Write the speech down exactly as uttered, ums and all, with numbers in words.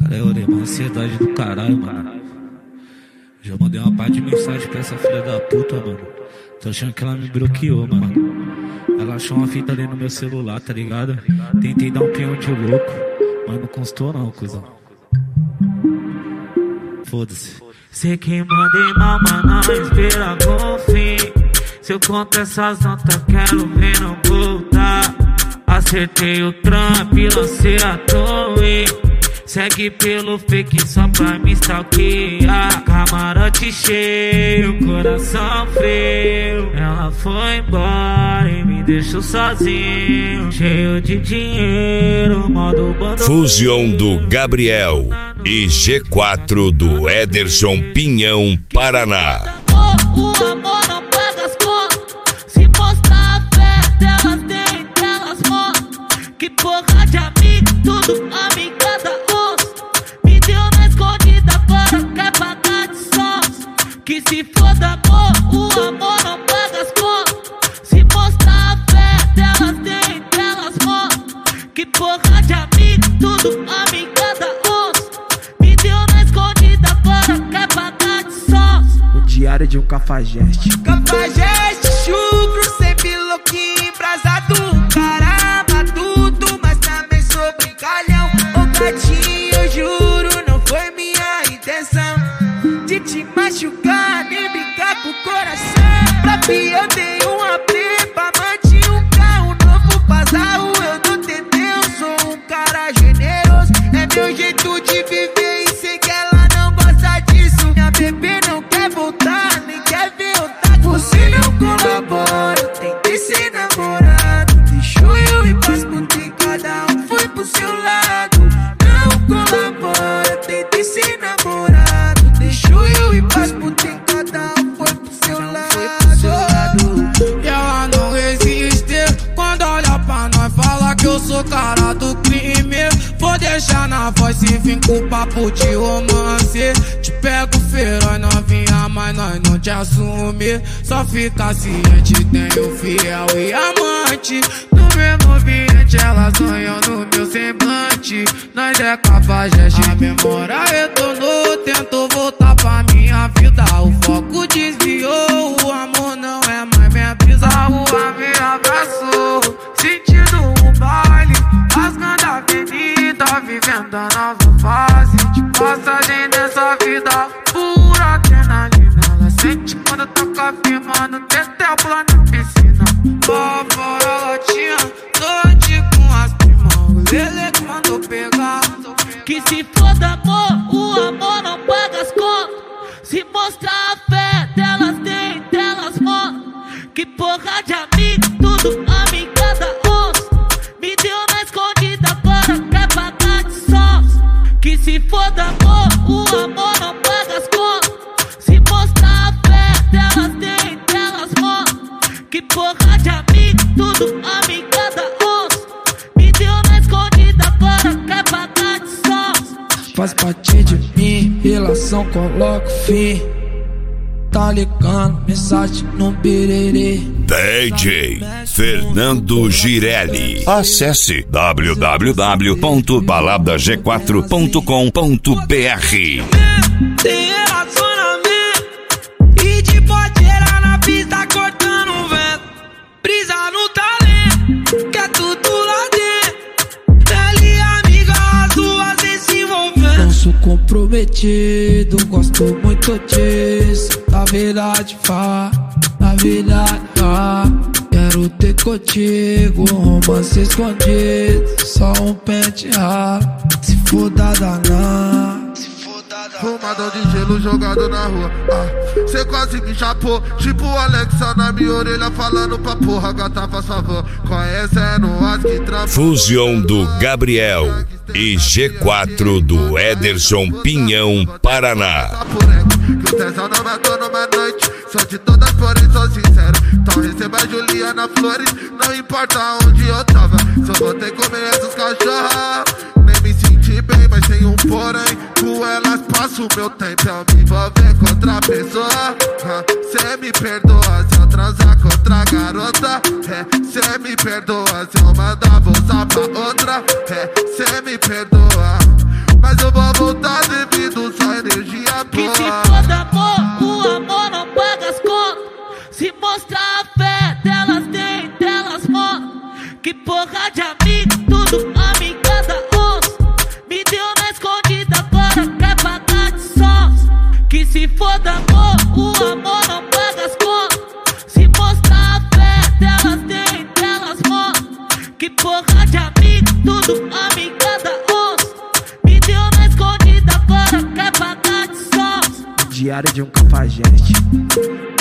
Cara, eu orei uma ansiedade do caralho, mano. Já mandei uma parte de mensagem pra essa filha da puta, mano. Tô achando que ela me bloqueou, mano. Ela achou uma fita ali no meu celular, tá ligado? Tentei dar um peão de louco, mas não constou não, cuzão. Foda-se. Sei que mandei mal, mas não espera com fim. Se eu conto essas notas, quero ver não voltar. Acertei o Trump, lancei a torre. Segue pelo fake só pra me stalkear. Camarote cheio, coração frio. Ela foi embora e me deixou sozinho, cheio de dinheiro, modo bando. Fusion do Gabriel e G quatro do Ederson Pinhão, Paraná. O amor não paga as contas. Se mostrar a fé delas, tem delas mostram. Que porra de amigo, tudo amigada onça. Me deu na escondida, agora quer pagar de sons. Que se foda amor, o amor não paga as contas. Se mostrar a fé delas, tem delas mostram. Que porra de amigo, tudo amigada onça. Me deu na escondida, agora quer pagar de sons. Diário de um cafajeste. Cafajeste, chucro, sempre louquinho, embrasado. Caramba, tudo, mas também sou brincalhão. Ô gatinho, eu juro, não foi minha intenção de te machucar, nem brincar com o coração. Pra mim eu dei uma prepa, mantinha um carro novo, pasarro, eu dou T T, eu sou um cara generoso. É meu jeito de viver e sei que ela não gosta disso. Minha bebê não quer voltar, nem quer ver eu tá com você. Não colabora, eu tentei ser namorado. Deixou eu ir pras putas e cada um foi pro seu lado. Não colabora, eu tentei ser namorado. Deixou eu ir pras putas e cada um foi pro seu lado. E ela não resiste quando olha pra nós, fala que eu sou cara do crime. Vou deixar na voz e vim com papo de romance. Te pego feroz novinha, mas nós não te assume. Só fica ciente, tenho fiel e amante. No mesmo ambiente elas sonham no meu semblante. Nós é cafajeste, a memória retornou. Tento voltar pra minha vida, o foco desviou. O amor não é mais minha brisa. A rua me abraçou, sentindo o baile, rasgando a avenida, vivendo a nova fase de passagem dessa vida. Pura adrenalina, ela sente quando toca firmando, tetel pula na piscina. Lá fora ela tinha noite com as primas, o Lele que mandou pegar. Que se foda amor, o amor não paga as contas. Se mostrar a fé delas, tem delas mostram. Que porra de amigo, tudo amigada onça. Me deu na escondida, agora quer pagar de sons. Que se foda amor, o amor não paga as contas. Se mostrar a fé delas, tem delas mostram. Que porra de amigo, tudo amigada onça. Me deu na escondida, agora quer pagar de sons. Faz parte de mim, relação coloco fim. Tá ligando, mensagem no birerê. D J Fernando Girelli. Acesse w w w ponto balada g quatro ponto com ponto b r. Tem relacionamento e de podeira na pista cortando o vento. Brisa no talento, que é tudo lá dentro. Pele amiga, as duas se envolvendo. Não sou comprometido, gosto muito disso. Na verdade, vá, na verdade, vá. Quero ter contigo um romance escondido. Só um pente raro, se for da danar. Fumadão de gelo jogado na rua. Ah, cê quase me chapou. Tipo o Alexa na minha orelha falando pra porra. Gata, faz favor, conhecendo as que trampam. Fusion do Gabriel e G quatro do Ederson Pinhão, Paraná. Que o tesão não matou numa noite. Sou de todas, porém sou sincero. Então receba a Juliana Flores. Não importa onde eu tava, só vou ter que comer essas cachorras. Nem me senti bem, mas tem um porém. Com elas passo o meu tempo, eu me envolver com outra pessoa. Cê me perdoa se eu transar com outra garota. Cê me perdoa se eu mandar voltar pra outra. Cê me perdoa. mas eu vou voltar devido só energia boa. Que se for amor, o amor não paga as contas. Se mostrar a fé delas tem, delas mostram. Que porra de amigo, tudo amiga da onça. Me deu na escondida, agora quer pagar de sons. Que se for amor, o amor não paga as contas. Se mostrar a fé delas tem, delas mostram. Que porra de amigo, tudo amiga da onça. Me deu na escondida, agora quer pagar de sons. Diário de um cafajeste.